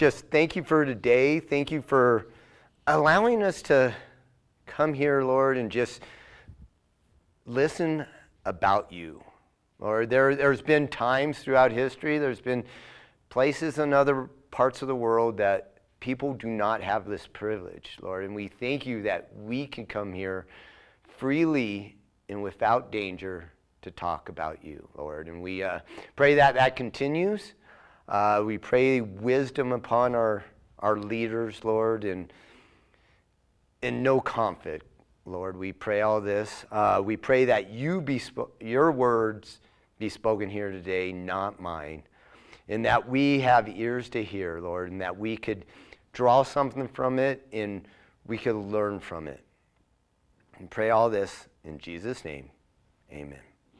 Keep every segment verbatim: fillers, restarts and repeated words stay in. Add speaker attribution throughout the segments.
Speaker 1: just thank you for today. Thank you for allowing us to come here, Lord, and just listen about you. Lord, there, there's been times throughout history, there's been places in other parts of the world that people do not have this privilege, Lord. And we thank you that we can come here freely and without danger to talk about you, Lord. And we uh, pray that that continues. Uh, we pray wisdom upon our, our leaders, Lord, and, and no conflict, Lord. We pray all this. Uh, we pray that you be sp- your words be spoken here today, not mine. And that we have ears to hear, Lord, and that we could draw something from it and we could learn from it. And pray all this in Jesus' name. Amen.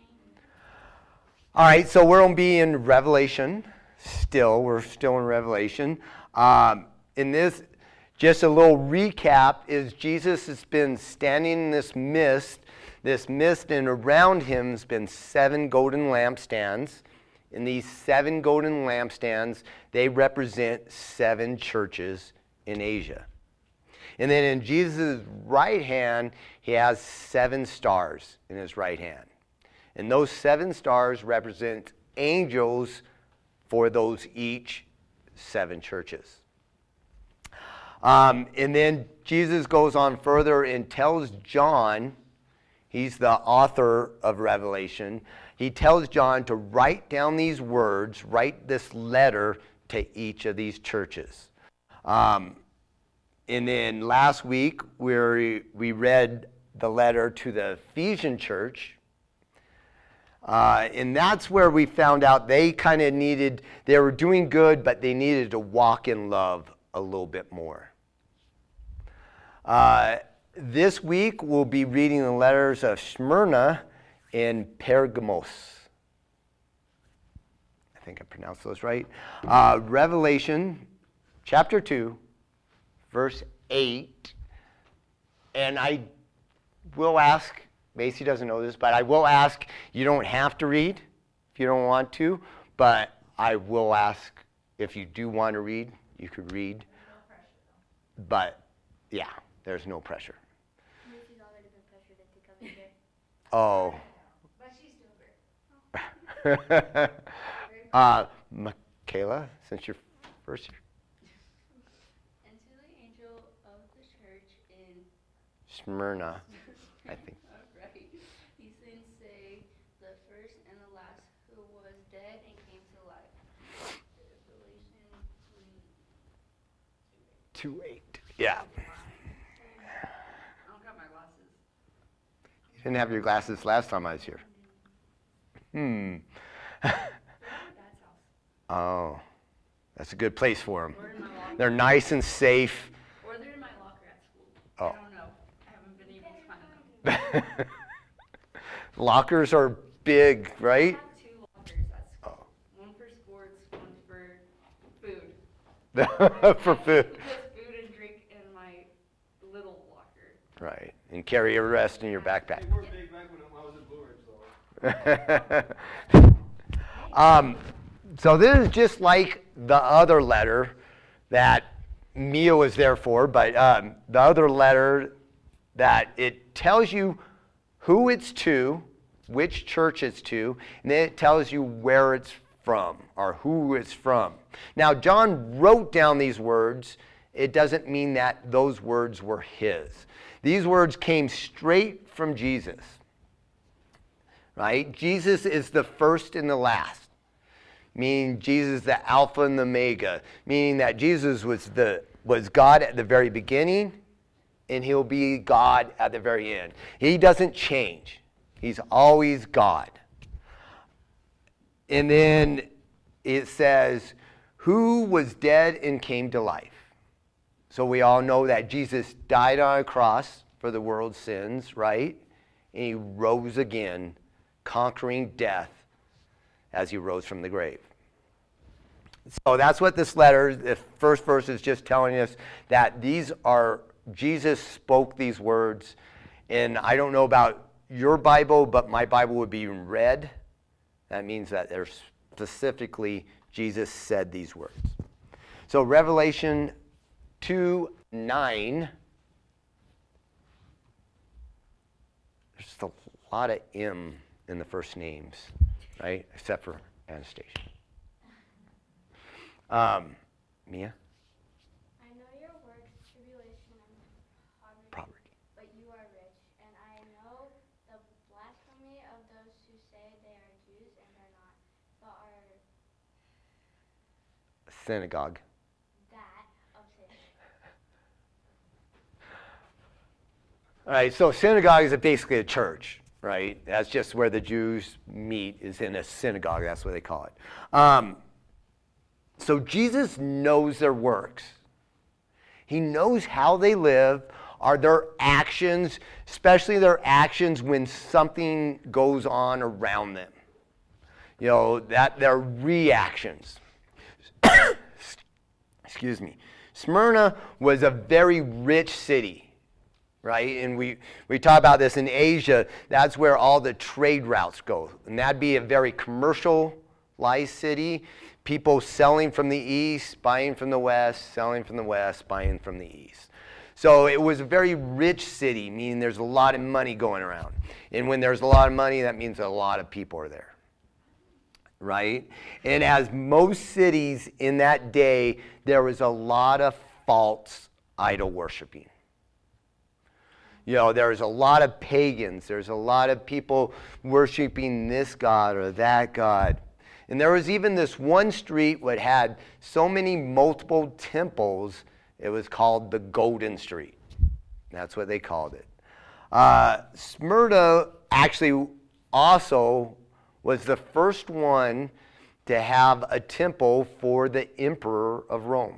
Speaker 1: All right, so we're going to be in Revelation still. We're still in Revelation. Um, in this, just a little recap is Jesus has been standing in this mist, this mist, and around him has been seven golden lampstands. And these seven golden lampstands, they represent seven churches in Asia. And then in Jesus' right hand, he has seven stars in his right hand. And those seven stars represent angels for those each seven churches. Um, and then Jesus goes on further and tells John, he's the author of Revelation, he tells John to write down these words, write this letter to each of these churches. Um, and then last week, we we read the letter to the Ephesian church. Uh, and that's where we found out they kind of needed, they were doing good, but they needed to walk in love a little bit more. Uh, this week, we'll be reading the letters of Smyrna and Pergamos. I think I pronounced those right. Uh, Revelation chapter two, verse eight. And I will ask, Macy doesn't know this, but I will ask, you don't have to read if you don't want to, but I will ask if you do want to read, you could read.
Speaker 2: No pressure,
Speaker 1: but yeah, there's no pressure.
Speaker 2: Macy's already been pressured into coming here.
Speaker 1: Oh.
Speaker 2: But she's doing great.
Speaker 1: uh, Michaela, since you're first year.
Speaker 3: And to the angel of the church in
Speaker 1: Smyrna, I think.
Speaker 3: Right. These things say, the first and the last, who was dead and came to life. Revelation three.
Speaker 1: two eight. Yeah.
Speaker 3: I don't got my glasses.
Speaker 1: You didn't have your glasses last time I was here. Hmm. Oh, that's a good place for them.
Speaker 3: Or in my locker.
Speaker 1: They're nice and safe.
Speaker 3: Or they're in my locker at school.
Speaker 1: Oh.
Speaker 3: I don't know. I haven't been able to find them.
Speaker 1: Lockers are big,
Speaker 3: I
Speaker 1: right?
Speaker 3: have two lockers at school.
Speaker 1: Oh.
Speaker 3: One for sports, one for food.
Speaker 1: For food.
Speaker 3: Put food and drink in my little locker.
Speaker 1: Right. And carry a rest in your backpack.
Speaker 4: They were big back when I was in Blue Ridge, though.
Speaker 1: um, so this is just like the other letter that Mia was there for, but um, the other letter that it tells you who it's to, which church it's to, and then it tells you where it's from or who it's from. Now, John wrote down these words. It doesn't mean that those words were his. These words came straight from Jesus, right? Jesus is the first and the last, meaning Jesus is the Alpha and the Omega, meaning that Jesus was the was God at the very beginning, and he'll be God at the very end. He doesn't change. He's always God. And then it says, who was dead and came to life. So we all know that Jesus died on a cross for the world's sins, right? And he rose again, conquering death as he rose from the grave. So that's what this letter, the first verse is just telling us, that these are, Jesus spoke these words. And I don't know about your Bible, but my Bible would be in red. That means that there's specifically Jesus said these words. So Revelation two nine. There's just a lot of M in the first names, right? Except for Anastasia. Um, Mia?
Speaker 3: I know your works, tribulation and poverty,
Speaker 1: Poverty.
Speaker 3: but you are rich. And I know the blasphemy of those who say they are Jews and are not, but are
Speaker 1: Synagogue.
Speaker 3: that of Satan.
Speaker 1: All right, so synagogue is basically a church, right? That's just where the Jews meet, is in a synagogue. That's what they call it. Um, so Jesus knows their works. He knows how they live, are their actions, especially their actions when something goes on around them. You know, that their reactions. Excuse me. Smyrna was a very rich city. Right? And we, we talk about this in Asia. That's where all the trade routes go. And that'd be a very commercialized city. People selling from the east, buying from the west, selling from the west, buying from the east. So it was a very rich city, meaning there's a lot of money going around. And when there's a lot of money, that means a lot of people are there. Right? And as most cities in that day, there was a lot of false idol worshiping. You know, there's a lot of pagans. There's a lot of people worshiping this god or that god. And there was even this one street that had so many multiple temples, it was called the Golden Street. That's what they called it. Uh, Smyrna actually also was the first one to have a temple for the emperor of Rome.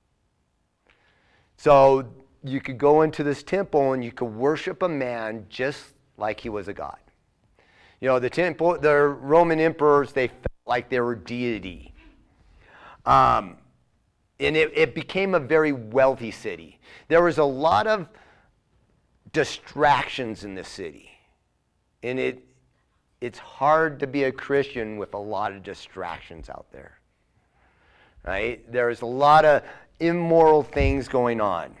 Speaker 1: So you could go into this temple and you could worship a man just like he was a god. You know, the temple, the Roman emperors, they felt like they were deity. Um, and it, it became a very wealthy city. There was a lot of distractions in this city. And it it's hard to be a Christian with a lot of distractions out there. Right? There's a lot of immoral things going on.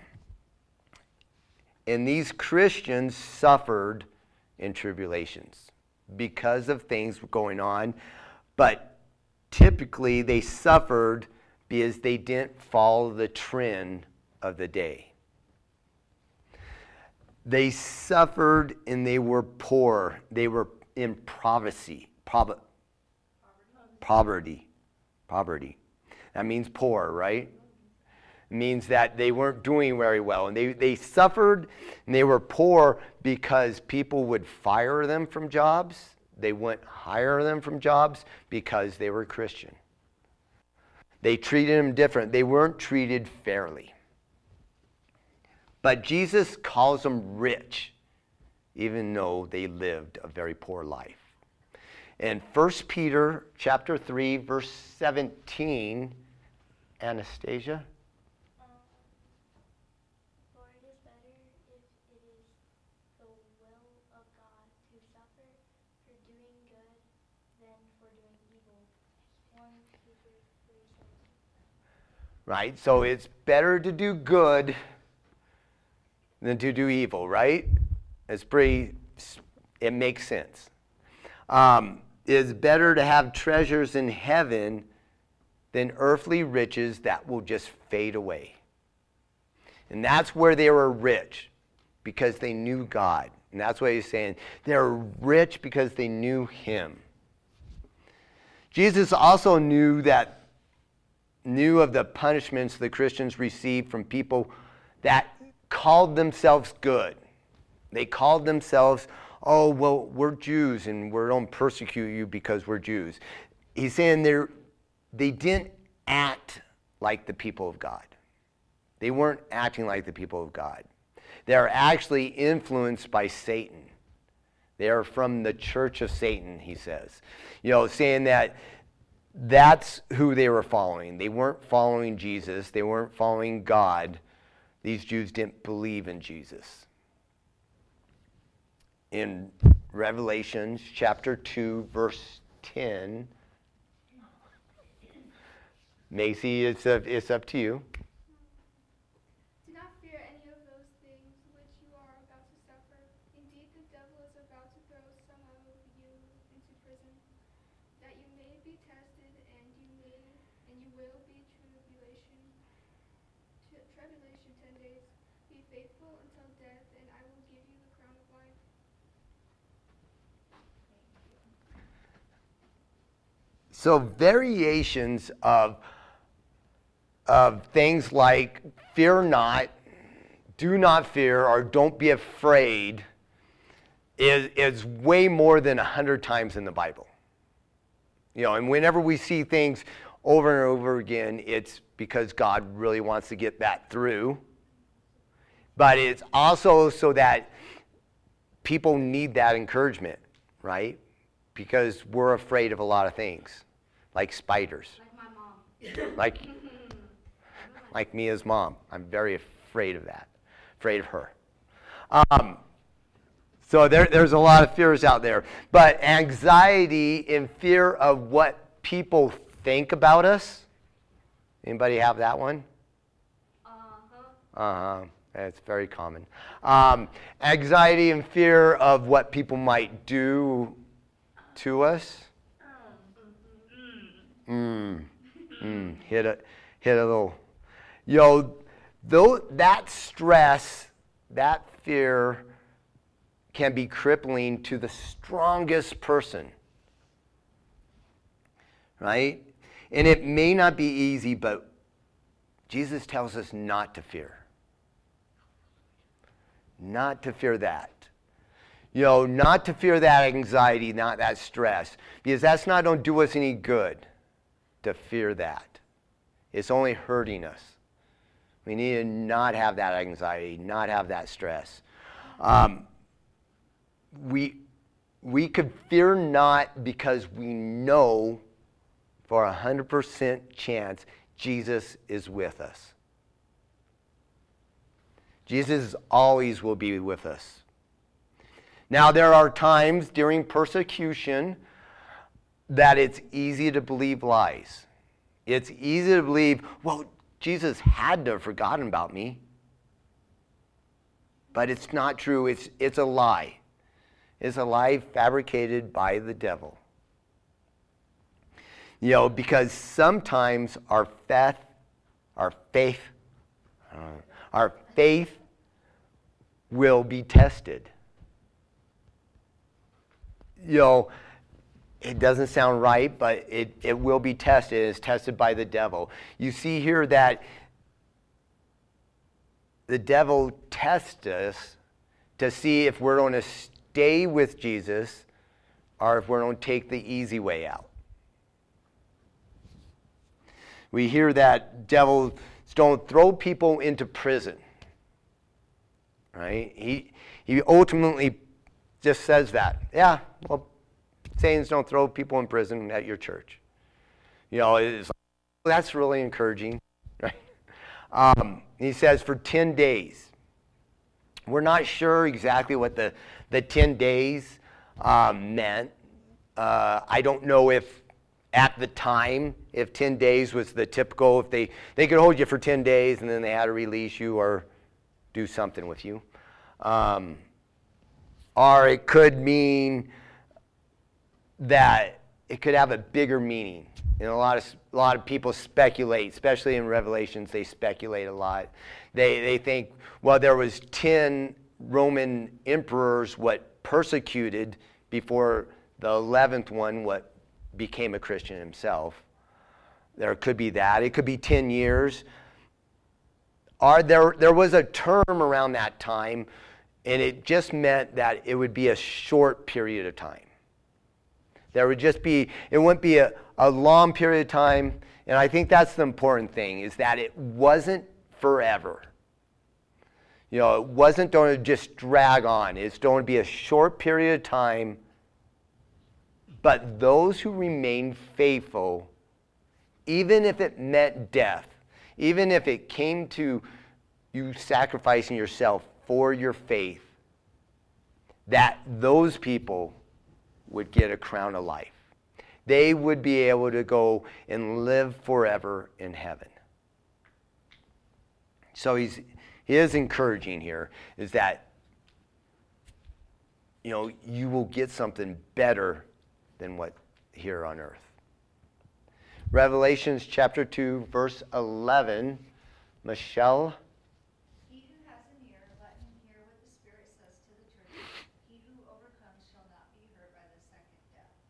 Speaker 1: And these Christians suffered in tribulations because of things going on. But typically they suffered because they didn't follow the trend of the day. They suffered and they were poor. They were in poverty. Poverty. Poverty. Poverty. That means poor, right? Means that they weren't doing very well. And they, they suffered and they were poor because people would fire them from jobs. They wouldn't hire them from jobs because they were Christian. They treated them different. They weren't treated fairly. But Jesus calls them rich, even though they lived a very poor life. In First Peter chapter three, verse seventeen, Anastasia? Right? So it's better to do good than to do evil, right? It's pretty, it makes sense. Um, it's better to have treasures in heaven than earthly riches that will just fade away. And that's where they were rich, because they knew God. And that's what he's saying. They're rich because they knew him. Jesus also knew that knew of the punishments the Christians received from people that called themselves good. They called themselves, oh, well, we're Jews and we don't persecute you because we're Jews. He's saying they're, they didn't act like the people of God. They weren't acting like the people of God. They're actually influenced by Satan. They are from the church of Satan, he says. You know, saying that that's who they were following. They weren't following Jesus. They weren't following God. These Jews didn't believe in Jesus. In Revelation chapter two, verse ten, Macy, it's, a, it's up to you.
Speaker 5: Do not fear any of those things which you are about to suffer. Indeed, the devil is about to throw some of you into prison, that you may be tested, and you may and you will be tribulation, tri- tribulation ten days. Be faithful until death, and I will give you the crown of life.
Speaker 1: So variations of, of things like fear not, do not fear, or don't be afraid is, is way more than a hundred times in the Bible. You know, and whenever we see things over and over again, it's because God really wants to get that through. But it's also so that people need that encouragement, right? Because we're afraid of a lot of things, like spiders.
Speaker 3: Like my mom.
Speaker 1: Like, like Mia's mom. I'm very afraid of that. Afraid of her. Um, so there, there's a lot of fears out there. But anxiety and fear of what people think about us. Anybody have that one?
Speaker 3: Uh-huh.
Speaker 1: Uh-huh. It's very common. Um, anxiety and fear of what people might do to us. Mm. Mm. Hit a, hit a little. Yo, though that stress, that fear can be crippling to the strongest person. Right? And it may not be easy, but Jesus tells us not to fear. Not to fear that. You know, not to fear that anxiety, not that stress. Because that's not going to do us any good to fear that. It's only hurting us. We need to not have that anxiety, not have that stress. Um, we, we could fear not because we know for a one hundred percent chance Jesus is with us. Jesus always will be with us. Now, there are times during persecution that it's easy to believe lies. It's easy to believe, well, Jesus had to have forgotten about me. But it's not true. It's, it's a lie. It's a lie fabricated by the devil. You know, because sometimes our faith, our faith, uh, our faith will be tested. You know, it doesn't sound right, but it, it will be tested. It's tested by the devil. You see here that the devil tests us to see if we're going to stay with Jesus or if we're going to take the easy way out. We hear that devils don't throw people into prison. Right? He, he ultimately just says that. Yeah, well, Satan's don't throw people in prison at your church. You know, it's like, well, that's really encouraging. Right? Um, he says for ten days. We're not sure exactly what the, the ten days um, meant. Uh, I don't know if at the time, if ten days was the typical, if they, they could hold you for ten days and then they had to release you or do something with you. Um, or it could mean that it could have a bigger meaning. And a lot of a lot of people speculate, especially in Revelations, they speculate a lot. They they think, well, there was ten Roman emperors what persecuted before the eleventh one what became a Christian himself. There could be that. It could be ten years. Or there there was a term around that time, and it just meant that it would be a short period of time. There would just be, it wouldn't be a, a long period of time. And I think that's the important thing, is that it wasn't forever. You know, it wasn't going to just drag on. It's going to be a short period of time. But those who remained faithful, even if it meant death, even if it came to you sacrificing yourself for your faith, that those people would get a crown of life. they would be able to go and live forever in heaven. So he's he is encouraging here is that, you know, you will get something better than what here on earth. Revelations chapter two, verse eleven. Michelle.
Speaker 2: He who has an ear, let him hear what the Spirit says to the churches. He who overcomes shall not be hurt by the second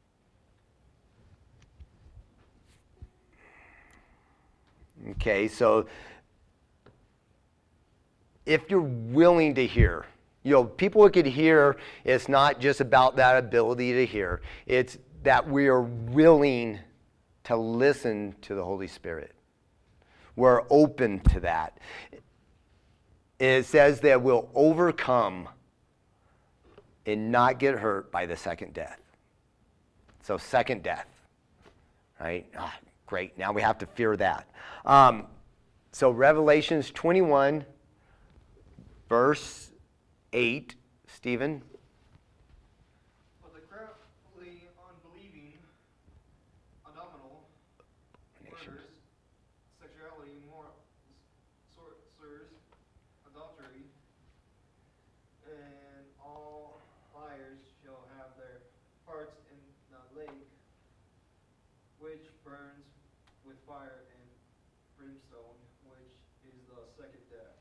Speaker 2: death.
Speaker 1: Okay, so if you're willing to hear, you know, people who could hear, it's not just about that ability to hear. It's that we are willing to listen to the Holy Spirit. We're open to that. It says that we'll overcome and not get hurt by the second death. So second death, right? Ah, great, now we have to fear that. Um, so Revelations twenty-one, verse eight, Stephen.
Speaker 4: But the crafty, unbelieving, abominable, murderers, sexuality, moral, sorcerers, adultery, and all liars shall have their parts in the lake, which burns with fire and brimstone, which is the second death.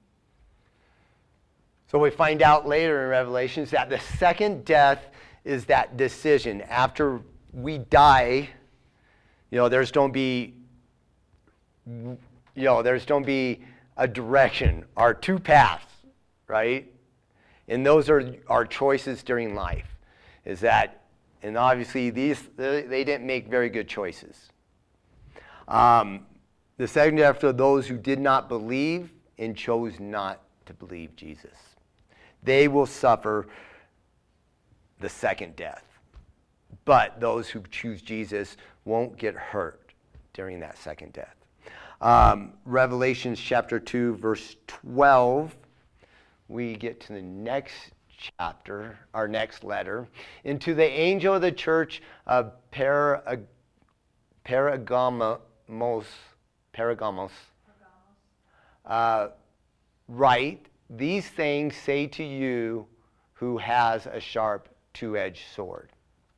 Speaker 1: So we find out later in Revelations that the second death is that decision. After we die, you know, there's don't be, you know, there's don't be a direction or two paths, right? And those are our choices during life. Is that, and obviously these, they didn't make very good choices. Um, the second death are those who did not believe and chose not to believe Jesus. They will suffer the second death. But those who choose Jesus won't get hurt during that second death. Um, Revelations chapter two, verse twelve, we get to the next chapter, our next letter. And to the angel of the church of Parag- Paragamos, Paragamos, uh, write, these things say to you who has a sharp two-edged sword.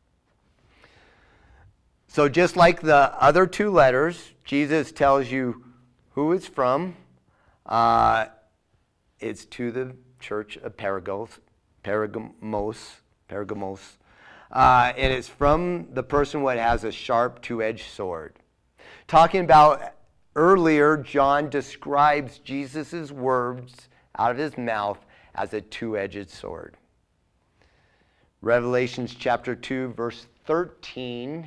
Speaker 1: So just like the other two letters, Jesus tells you who it's from. Uh, it's to the church of Paragos, Paragamos, Paragamos. Uh, and it's from the person who has a sharp two-edged sword. Talking about earlier, John describes Jesus' words out of his mouth as a two-edged sword. Revelations chapter two, verse thirteen.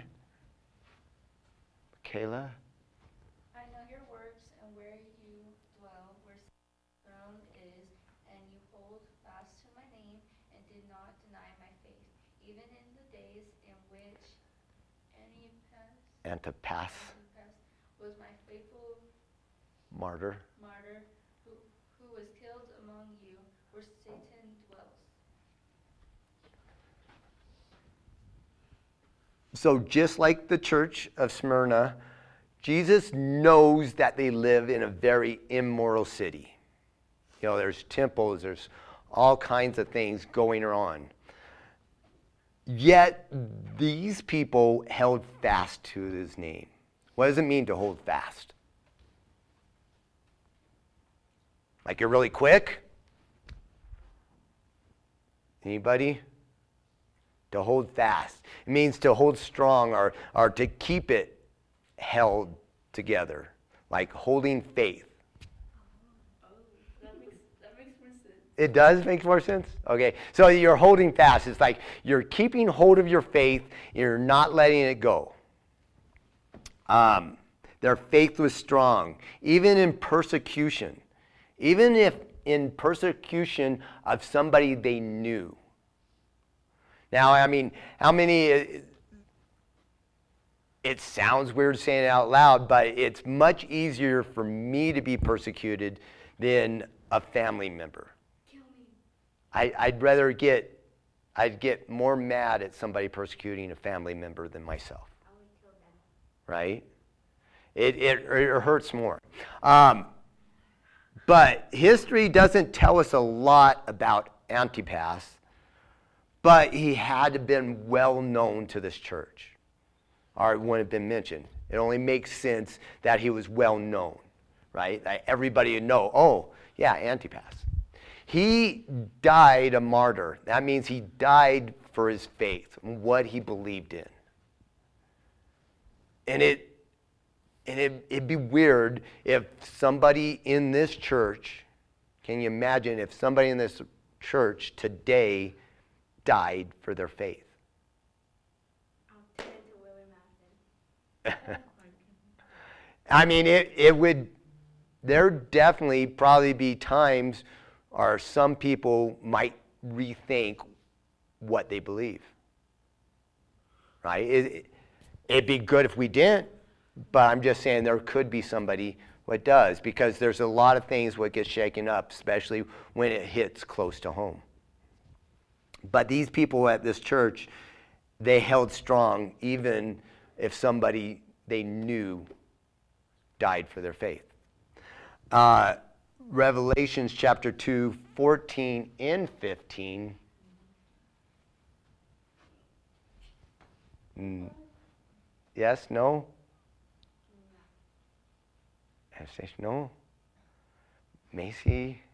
Speaker 1: Kayla?
Speaker 3: I know your works and where you dwell, where the throne is, and you hold fast to my name and did not deny my faith, even in the days in which Antipas,
Speaker 1: Antipas,
Speaker 3: Antipas was my faithful
Speaker 1: martyr.
Speaker 3: martyr, who, who was killed among you, where Satan dwells.
Speaker 1: So just like the church of Smyrna, Jesus knows that they live in a very immoral city. You know, there's temples, there's all kinds of things going on. Yet these people held fast to his name. What does it mean to hold fast? Like you're really quick? Anybody? To hold fast. It means to hold strong or, or to keep it held together. Like holding faith.
Speaker 3: Oh, that makes, that makes more sense.
Speaker 1: It does make more sense? Okay. So you're holding fast. It's like you're keeping hold of your faith. You're not letting it go. Um, their faith was strong. Even in persecution. Even if in persecution of somebody they knew. Now, I mean, how many, it, it sounds weird saying it out loud, but it's much easier for me to be persecuted than a family member.
Speaker 3: Kill me.
Speaker 1: I, I'd rather get, I'd get more mad at somebody persecuting a family member than myself. right? It, it, it hurts more. Um, but history doesn't tell us a lot about Antipas, but he had to have been well known to this church, or it wouldn't have been mentioned. It only makes sense that he was well known, right? That everybody would know, oh, yeah, Antipas. He died a martyr. That means he died for his faith and what he believed in. And it and it, it'd be weird if somebody in this church, can you imagine if somebody in this church today died for their faith?
Speaker 3: I'll turn to William Afton.
Speaker 1: I mean, it, it would, there definitely probably be times or some people might rethink what they believe, right? It, it'd be good if we didn't, but I'm just saying there could be somebody what does, because there's a lot of things what gets shaken up, especially when it hits close to home. But these people at this church, they held strong even if somebody they knew died for their faith. Uh, Revelations chapter two, fourteen and fifteen. Mm. Yes, no? Anastasia, no? Macy?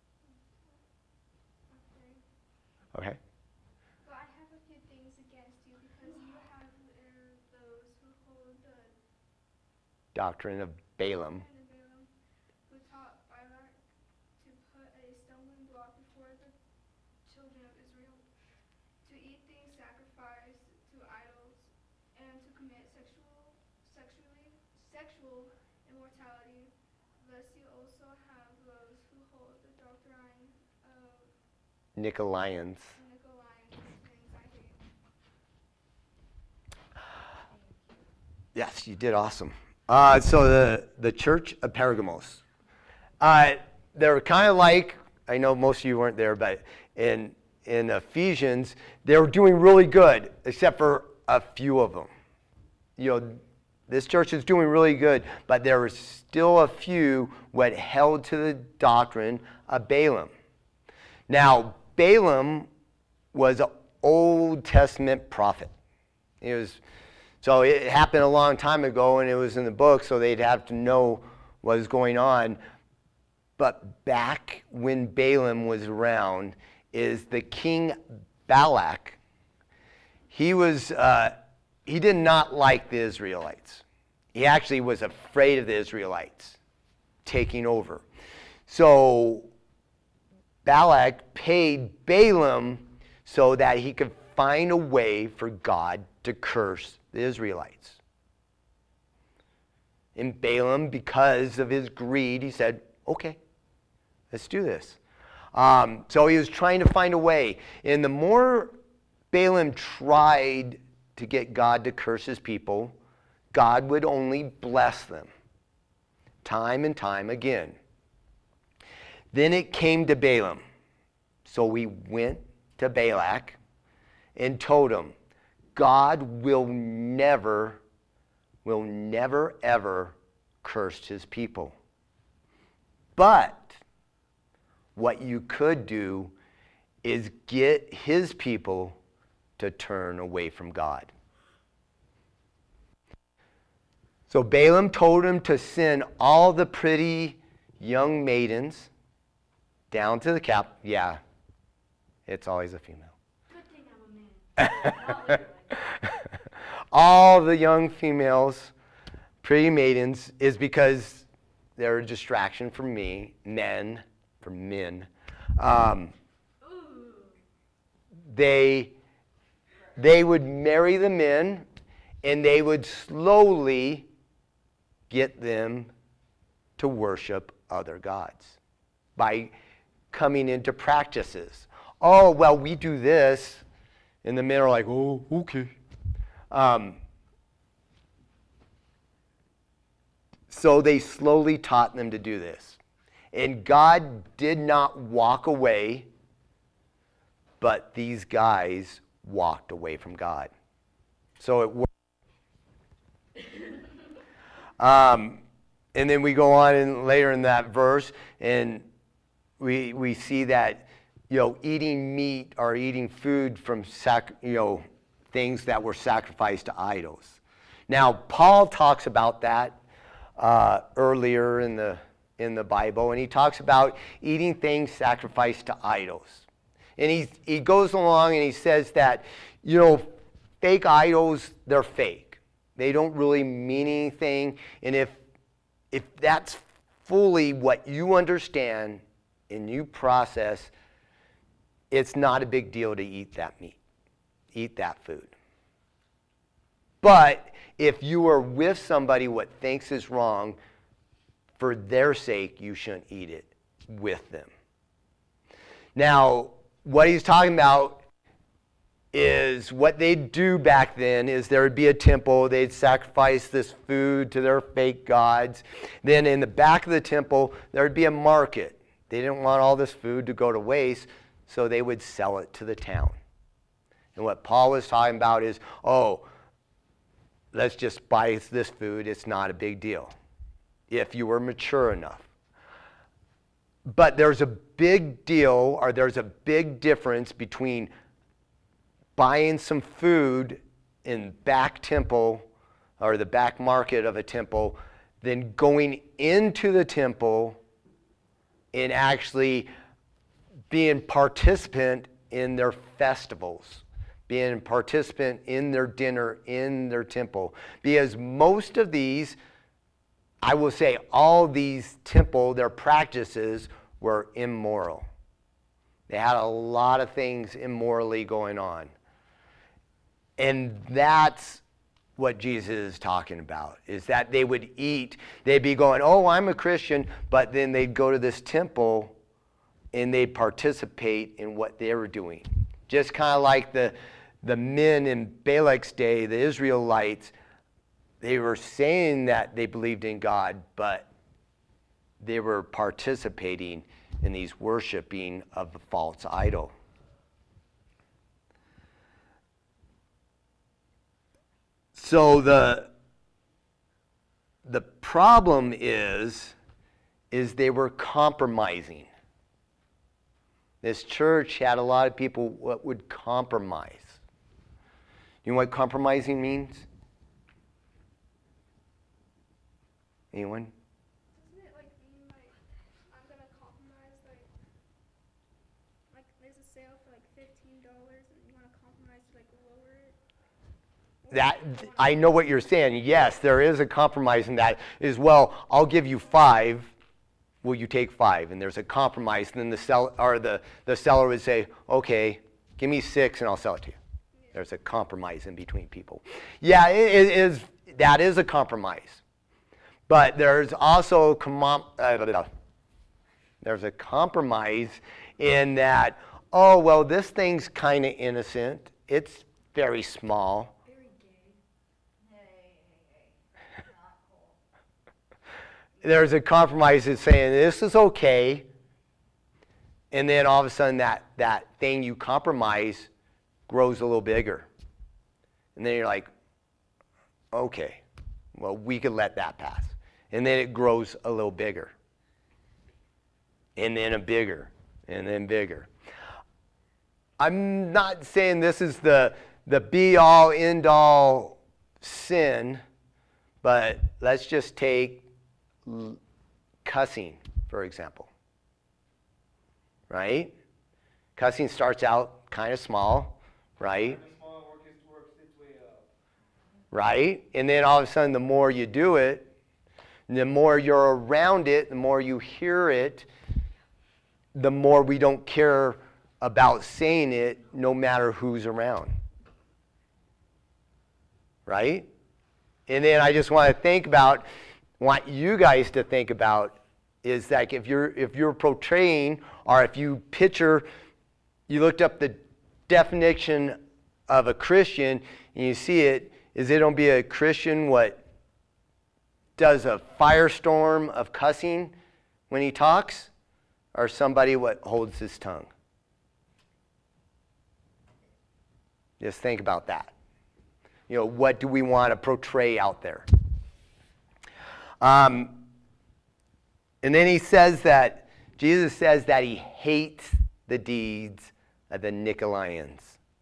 Speaker 1: Okay.
Speaker 5: But I have a few things against you because you have uh, those who hold the
Speaker 1: Doctrine of Balaam.
Speaker 5: and the Balaam, who taught Balak to put a stumbling block before the children of Israel, to eat things sacrificed to idols, and to commit sexual, sexually, sexual immortality. Thus you also have those who hold the doctrine of
Speaker 1: Nicolaitans.
Speaker 5: Nicolaitans, things I hate.
Speaker 1: Yes, you did awesome. Uh, so the, the church of Pergamos. Uh, they're kind of like, I know most of you weren't there, but in, in Ephesians, they were doing really good, except for a few of them. You know, this church is doing really good, but there were still a few what held to the doctrine of Balaam. Now, Balaam was an Old Testament prophet. He was, so it happened a long time ago, and it was in the book, so they'd have to know what was going on. But back when Balaam was around, is the king Balak. He was, uh, he did not like the Israelites. He actually was afraid of the Israelites taking over. So Balak paid Balaam so that he could find a way for God to curse the Israelites. And Balaam, because of his greed, he said, okay, let's do this. Um, so he was trying to find a way. And the more Balaam tried to get God to curse his people, God would only bless them time and time again. Then it came to Balaam. So we went to Balak and told him, God will never, will never, ever curse his people. But what you could do is get his people to turn away from God. So Balaam told him to send all the pretty young maidens down to the cap. Yeah, it's always a female.
Speaker 3: Good thing I'm a man.
Speaker 1: All the young females, pretty maidens, is because they're a distraction for me, men, for men. Um, they, they would marry the men, and they would slowly get them to worship other gods by coming into practices. Oh, well, we do this. And the men are like, oh, okay. Um, so they slowly taught them to do this. And God did not walk away, but these guys walked away from God. So it worked. Um, and then we go on in, later in that verse, and we we see that, you know, eating meat or eating food from sac, you know, things that were sacrificed to idols. Now, Paul talks about that uh, earlier in the in the Bible, and he talks about eating things sacrificed to idols. And he he goes along and he says that, you know, fake idols, they're fake. They don't really mean anything. And if if that's fully what you understand and you process, it's not a big deal to eat that meat, eat that food. But if you are with somebody what thinks is wrong, for their sake, you shouldn't eat it with them. Now, what he's talking about is what they'd do back then is there would be a temple. They'd sacrifice this food to their fake gods. Then in the back of the temple, there would be a market. They didn't want all this food to go to waste, so they would sell it to the town. And what Paul was talking about is, oh, let's just buy this food. It's not a big deal if you were mature enough. But there's a big deal, or there's a big difference between buying some food in back temple or the back market of a temple than going into the temple and actually being participant in their festivals, being a participant in their dinner in their temple. Because most of these, I will say all these temple, their practices were immoral. They had a lot of things immorally going on. And that's what Jesus is talking about, is that they would eat, they'd be going, oh, I'm a Christian, but then they'd go to this temple and they'd participate in what they were doing. Just kind of like the, the men in Balak's day, the Israelites, they were saying that they believed in God, but they were participating in these worshiping of the false idol. So the the problem is, is they were compromising. This church had a lot of people what would compromise. You know what compromising means? Anyone?
Speaker 5: Doesn't it like mean like I'm gonna compromise like like there's a sale for like fifteen dollars and you wanna compromise to like lower it?
Speaker 1: That I know what you're saying. Yes, there is a compromise in that as well. I'll give you five. Will you take five? And there's a compromise. And then the sell or the, the seller would say, okay, give me six and I'll sell it to you. Yeah. There's a compromise in between people. Yeah, it, it is. That is a compromise. But there's also com- uh, there's a compromise in that, oh, well, this thing's kind of innocent. It's very small. There's a compromise that's saying this is okay, and then all of a sudden that, that thing you compromise grows a little bigger. And then you're like, okay, well, we could let that pass. And then it grows a little bigger. And then a bigger, and then bigger. I'm not saying this is the, the be-all, end-all sin, but let's just take cussing, for example, right? Cussing starts out kind of small, right? Right? And then all of a sudden, the more you do it, the more you're around it, the more you hear it, the more we don't care about saying it, no matter who's around. Right? And then I just want to think about want you guys to think about is that if you're if you're portraying or if you picture, you looked up the definition of a Christian and you see it, is it don't be a Christian what does a firestorm of cussing when he talks, or somebody what holds his tongue? Just think about that. You know, what do we want to portray out there? Um, and then he says that, Jesus says that he hates the deeds of the Nicolaitans.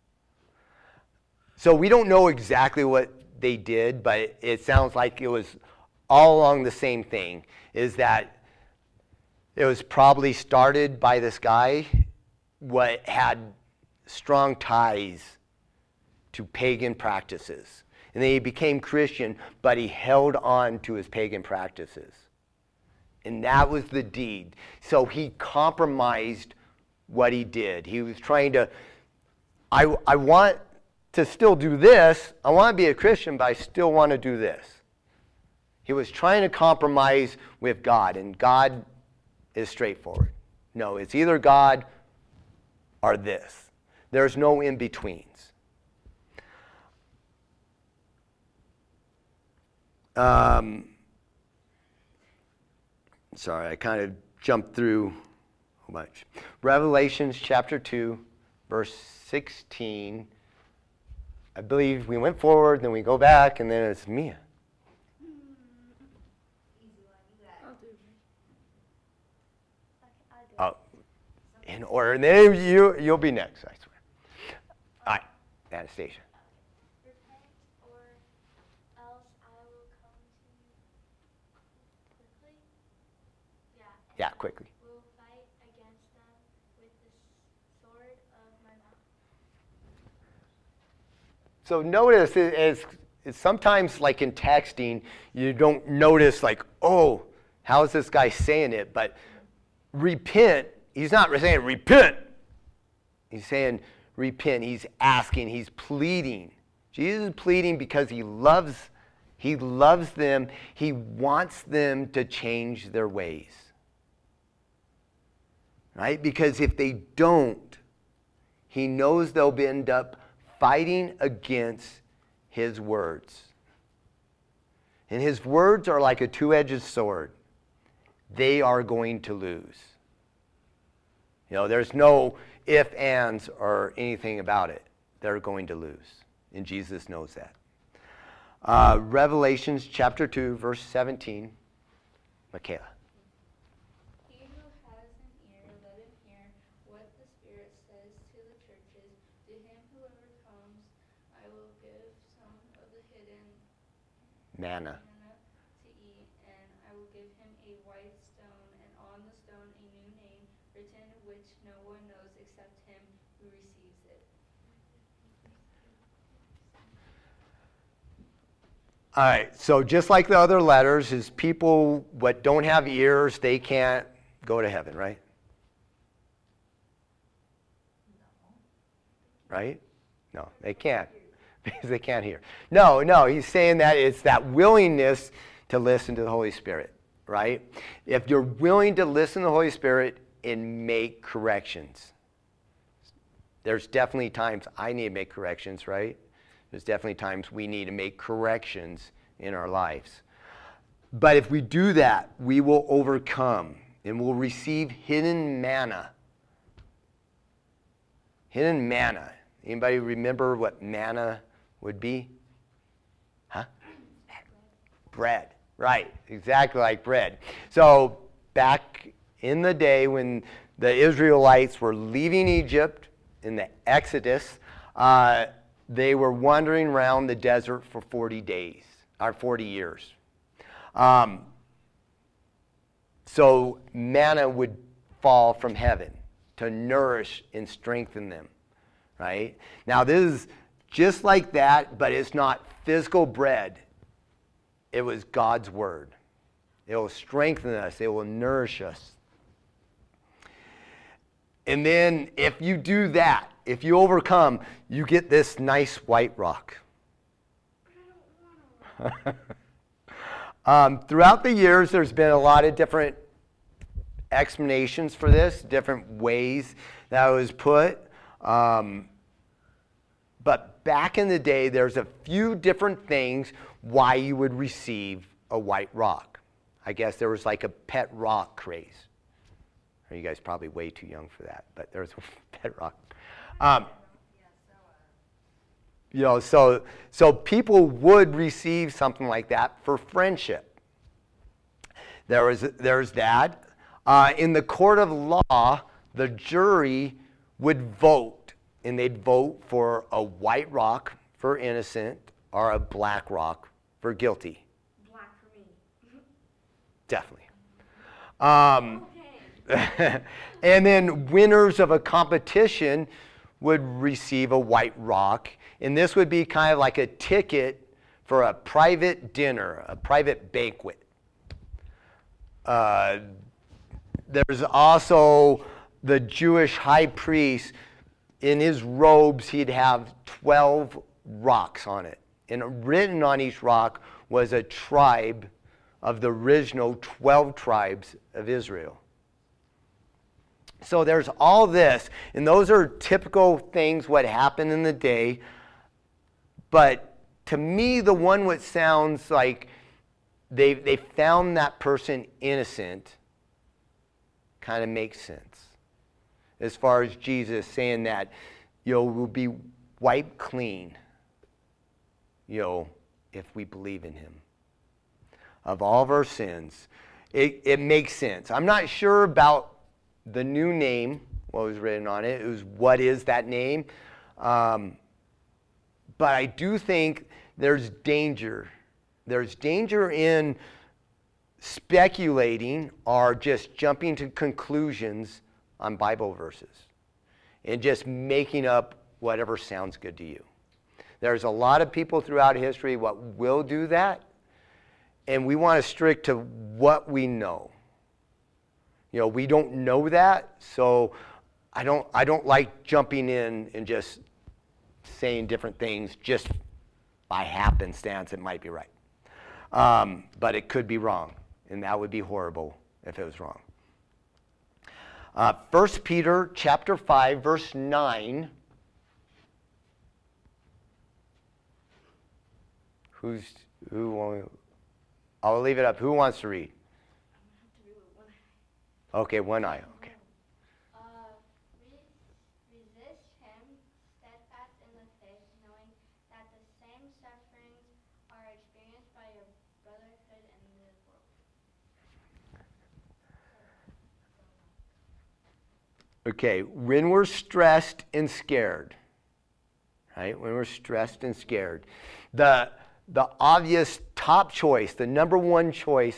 Speaker 1: So we don't know exactly what they did, but it sounds like it was all along the same thing, is that it was probably started by this guy what had strong ties to pagan practices. And then he became Christian, but he held on to his pagan practices. And that was the deed. So he compromised what he did. He was trying to, I, I want to still do this. I want to be a Christian, but I still want to do this. He was trying to compromise with God, and God is straightforward. No, it's either God or this. There's no in-betweens. Um, sorry, I kind of jumped through a whole bunch. Revelations chapter two, verse sixteen. I believe we went forward, then we go back, and then it's Mia.
Speaker 3: I'll do it.
Speaker 1: Oh, in order. And then you, you'll be next, I swear. All right, Anastasia.
Speaker 3: Repent, or else I will come to you quickly. Yeah. and
Speaker 1: Yeah, quickly.
Speaker 3: Will fight against them with the sword of my mouth.
Speaker 1: So notice, it- it's, it's sometimes like in texting, you don't notice like, oh, how is this guy saying it? But repent, he's not saying repent. He's saying repent. He's asking, he's pleading. Jesus is pleading because he loves, he loves them. He wants them to change their ways. Right? Because if they don't, he knows they'll end up fighting against his words. And his words are like a two-edged sword. They are going to lose. You know, there's no if, ands, or anything about it. They're going to lose. And Jesus knows that. Uh, Revelations chapter two, verse seventeen. Michaela.
Speaker 3: He who has an ear, let him hear what the Spirit says to the churches. To him who overcomes, I will give some of the hidden
Speaker 1: Manna.
Speaker 3: manna to eat, and I will give him a white stone, and on the stone a new name written, which no one knows except him who receives it.
Speaker 1: All right, so just like the other letters, is people what don't have ears, they can't go to heaven, right? Right? No, they can't, because they can't hear. No, no, he's saying that it's that willingness to listen to the Holy Spirit, right? If you're willing to listen to the Holy Spirit and make corrections. There's definitely times I need to make corrections, right? There's definitely times we need to make corrections in our lives. But if we do that, we will overcome and we'll receive hidden manna. Hidden manna. Anybody remember what manna would be? Huh? Bread. Right. Exactly like bread. So back in the day when the Israelites were leaving Egypt in the Exodus, uh, they were wandering around the desert for forty days, or forty years. Um, so manna would fall from heaven to nourish and strengthen them, right? Now this is just like that, but it's not physical bread. It was God's word. It will strengthen us. It will nourish us. And then if you do that, if you overcome, you get this nice white rock. um, throughout the years, there's been a lot of different explanations for this, different ways that it was put. Um, but back in the day, there's a few different things why you would receive a white rock. I guess there was like a pet rock craze. You guys are probably way too young for that, but there was a pet rock. Um, you know, so so people would receive something like that for friendship. There was, there's that. Uh, in the court of law, the jury would vote, and they'd vote for a white rock for innocent or a black rock for guilty.
Speaker 3: Black for me.
Speaker 1: Definitely. Um,
Speaker 3: Okay.
Speaker 1: and then winners of a competition would receive a white rock, and this would be kind of like a ticket for a private dinner, a private banquet. Uh, there's also the Jewish high priest. In his robes, he'd have twelve rocks on it. And written on each rock was a tribe of the original twelve tribes of Israel. So there's all this, and those are typical things what happened in the day. But to me, the one what sounds like they they found that person innocent kind of makes sense. As far as Jesus saying that, you know, we'll be wiped clean, you know, if we believe in him. Of all of our sins, it, it makes sense. I'm not sure about the new name, what was written on it. It was, what is that name? Um, but I do think there's danger. There's danger in speculating or just jumping to conclusions on Bible verses and just making up whatever sounds good to you. There's a lot of people throughout history what will do that, and we want to stick to what we know. You know, we don't know that, so I don't I don't like jumping in and just saying different things just by happenstance. It might be right. Um, but it could be wrong, and that would be horrible if it was wrong. Uh, First Peter chapter five, verse nine. Who's who? I'll leave it up. Who wants to read? Okay, one eye. Okay.
Speaker 3: Uh, re- resist him, steadfast in the faith, knowing that the same sufferings are experienced by your brotherhood in the world.
Speaker 1: Okay, when we're stressed and scared, right? When we're stressed and scared, the the obvious top choice, the number one choice,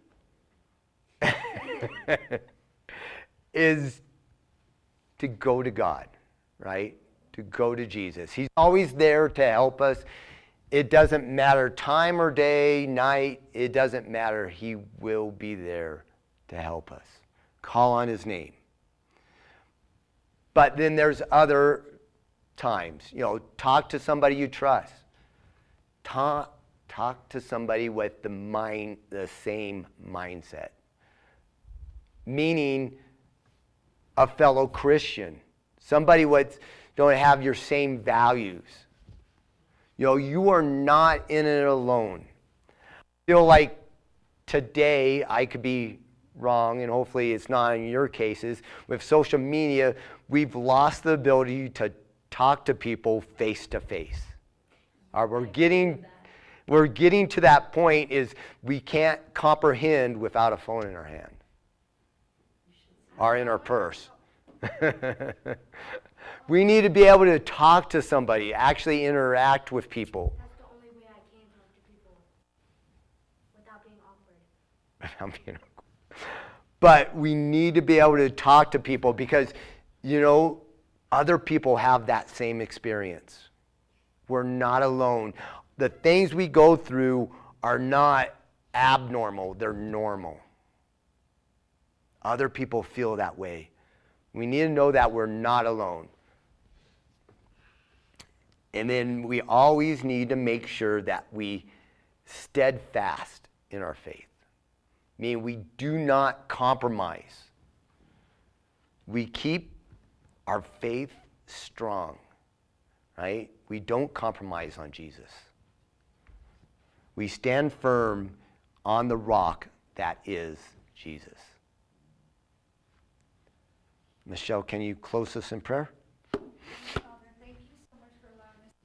Speaker 1: is to go to God, right? To go to Jesus. He's always there to help us. It doesn't matter time or day, night, it doesn't matter. He will be there to help us. Call on his name. But then there's other times, you know, talk to somebody you trust. Talk, talk to somebody with the mind, the same mindset. Meaning a fellow Christian, somebody with don't have your same values. You know, you are not in it alone. I feel like today I could be wrong, and hopefully it's not in your cases. With social media, we've lost the ability to talk to people face to face. Or we're getting, we're getting to that point is we can't comprehend without a phone in our hand. Or in our purse. We need to be able to talk to somebody, actually interact with people.
Speaker 3: That's the only way I can talk to people without being awkward.
Speaker 1: Without being awkward. But we need to be able to talk to people because, you know, other people have that same experience. We're not alone. The things we go through are not abnormal, they're normal. Other people feel that way. We need to know that we're not alone. And then we always need to make sure that we steadfast in our faith. Meaning we do not compromise. We keep our faith strong, right? We don't compromise on Jesus. We stand firm on the rock that is Jesus. Michelle, can you close us in prayer?
Speaker 3: Uh,